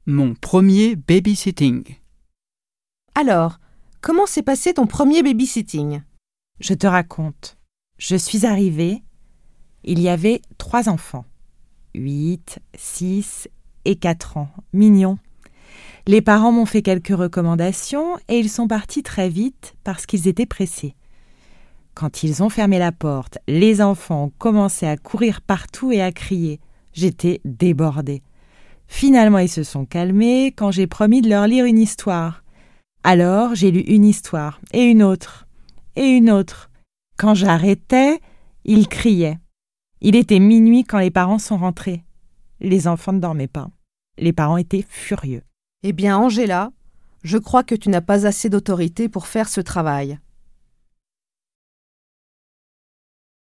Mon premier babysitting. Alors, comment s'est passé ton premier babysitting? Je te raconte. Je suis arrivée, il y avait 3 enfants. 8, 6 et 4 ans. Mignons. Les parents m'ont fait quelques recommandations et ils sont partis très vite parce qu'ils étaient pressés. Quand ils ont fermé la porte, les enfants ont commencé à courir partout et à crier. J'étais débordée. Finalement, ils se sont calmés quand j'ai promis de leur lire une histoire. Alors, j'ai lu une histoire, et une autre, et une autre. Quand j'arrêtais, ils criaient. Il était minuit quand les parents sont rentrés. Les enfants ne dormaient pas. Les parents étaient furieux. Eh bien, Angela, je crois que tu n'as pas assez d'autorité pour faire ce travail.